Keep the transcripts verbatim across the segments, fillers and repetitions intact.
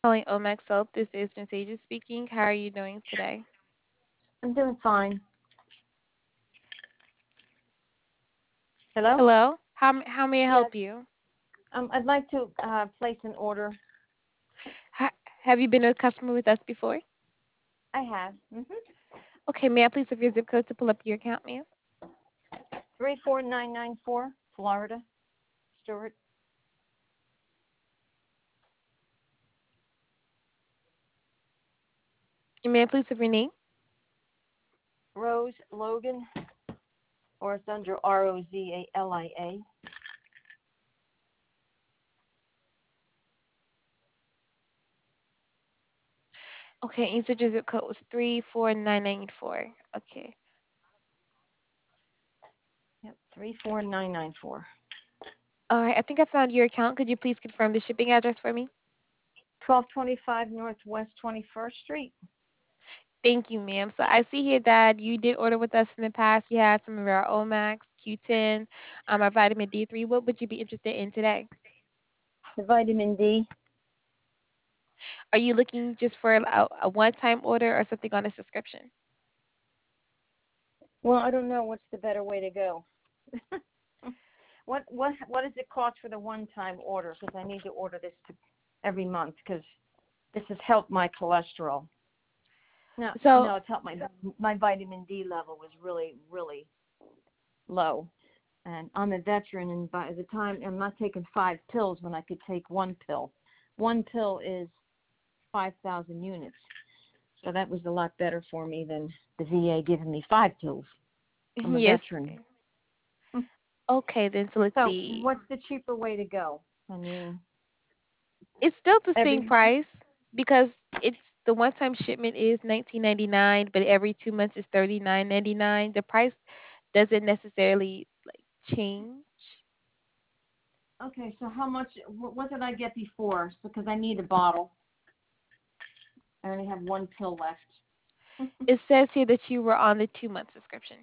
Calling Omax Health. This is Nasaja speaking. How are you doing today? I'm doing fine. Hello? Hello. How m- how may I Yes. help you? Um, I'd like to uh, place an order. Ha- have you been a customer with us before? I have. Mm-hmm. Okay. May I please have your zip code to pull up your account, ma'am? three four nine nine four, Florida, Stewart. And may I please have your name? Rose Logan, or it's under R O Z A L I A. Okay. And you said your zip code was three four nine nine four. Okay. Yep, three four nine nine four. All right. I think I found your account. Could you please confirm the shipping address for me? twelve twenty-five Northwest twenty-first Street. Thank you, ma'am. So I see here that you did order with us in the past. You had some of our Omax, Q ten, um, our vitamin D three. What would you be interested in today? The vitamin D. Are you looking just for a, a one-time order or something on a subscription? Well, I don't know what's the better way to go. what what what does it cost for the one-time order? Because I need to order this to, every month because this has helped my cholesterol. No, So no, it's helped my my vitamin D level was really, really low. And I'm a veteran, and by the time I'm not taking five pills when I could take one pill. One pill is five thousand units, so that was a lot better for me than the V A giving me five pills. I'm a yes, veteran. ma'am. Okay, then so let's So, see. what's the cheaper way to go? I mean, It's still the every same month. price because it's the one-time shipment is nineteen ninety-nine, but every two months is thirty-nine ninety-nine. The price doesn't necessarily like change. Okay, so how much? What did I get before? Because I need a bottle. I only have one pill left. It says here that you were on the two-month subscription.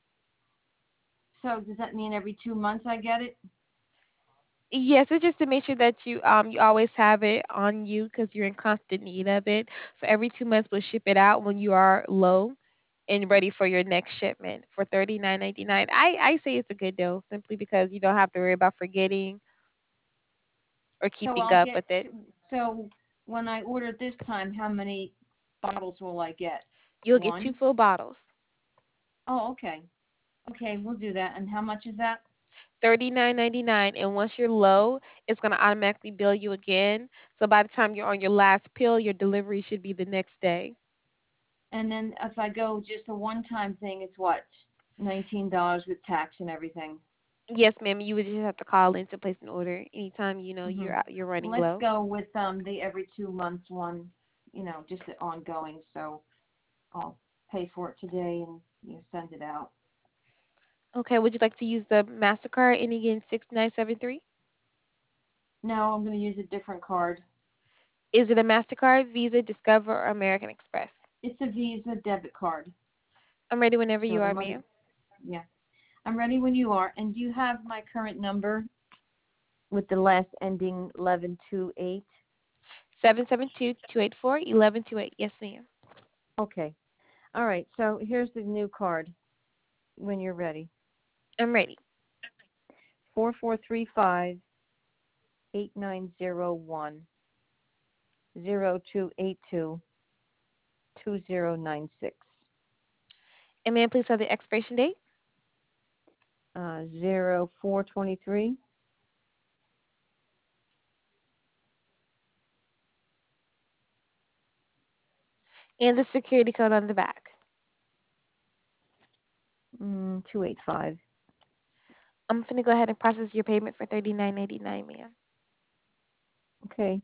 So does that mean every two months I get it? Yes, it's just to make sure that you um you always have it on you because you're in constant need of it. So every two months we'll ship it out when you are low and ready for your next shipment for thirty nine ninety nine. I I say it's a good deal simply because you don't have to worry about forgetting or So keeping I'll up get. with it. So when I order this time, how many bottles will I get? You'll get two One. full bottles, Oh, okay. Okay, we'll do that. And how much is that? thirty nine ninety nine, and once you're low, it's gonna automatically bill you again. So by the time you're on your last pill, your delivery should be the next day. And then if I go just a one-time thing, it's what? Nineteen dollars with tax and everything. Yes, ma'am. You would just have to call in to place an order anytime you know Mhm. you're out, you're running Let's low. go with um the every two months one. You know, just the ongoing. So I'll pay for it today and you know, send it out. Okay, would you like to use the MasterCard ending in six nine seven three? No, I'm going to use a different card. Is it a MasterCard, Visa, Discover, or American Express? It's a Visa debit card. I'm ready whenever So you the are, money, ma'am. yeah. I'm ready when you are. And do you have my current number with the last ending eleven two eight? seven seven two, two eight four, eleven two eight. Yes, ma'am. Okay. All right. So here's the new card when you're ready. I'm ready. Four four three five eight nine zero one zero two eight two two zero nine six. And may I please have the expiration date Uh, zero four twenty three. and the security code on the back? Mm, two eight five. I'm going to go ahead and process your payment for thirty nine ninety nine, ma'am. Okay.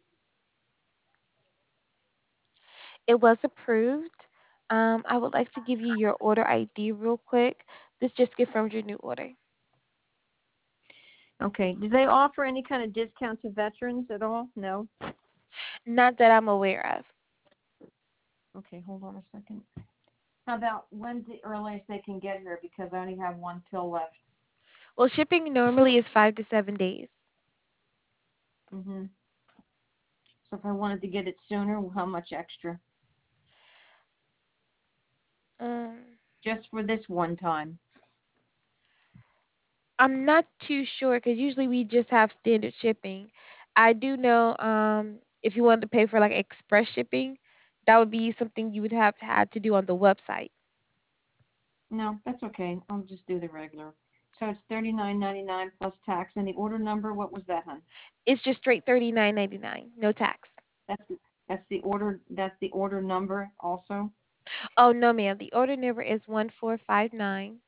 It was approved. Um, I would like to give you your order I D real quick. This just confirms your new order. Okay. Do they offer any kind of discount to veterans at all? No. Not that I'm aware of. Okay, hold on a second. How about when's the earliest they can get here? Because I only have one pill left. Well, shipping normally is five to seven days. Mhm. So if I wanted to get it sooner, how much extra? Um, Just for this one time. I'm not too sure because usually we just have standard shipping. I do know um, if you wanted to pay for like express shipping, that would be something you would have had to do on the website. No, that's okay. I'll just do the regular. So it's thirty nine ninety nine plus tax. And the order number, what was that, hon? It's just straight thirty nine ninety nine, no tax. That's the, that's the order. That's the order number also. Oh no, ma'am. The order number is one four five nine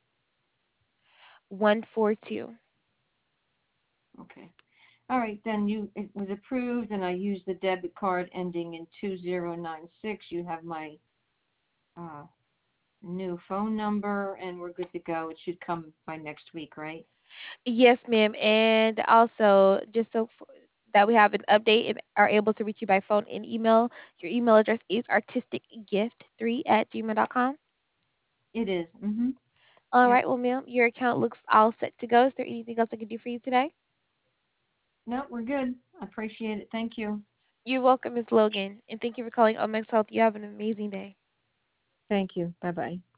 one four two. Okay. All right, then you it was approved, and I used the debit card ending in two zero nine six. You have my uh, new phone number, and we're good to go. It should come by next week, right? Yes, ma'am. And also, just so f- that we have an update and are able to reach you by phone and email, your email address is artisticgift three at gmail dot com. It is. Mm-hmm. All Yep. right, well, ma'am, your account looks all set to go. Is there anything else I can do for you today? No, we're good. I appreciate it. Thank you. You're welcome, Miss Logan, and thank you for calling Omex Health. You have an amazing day. Thank you. Bye bye.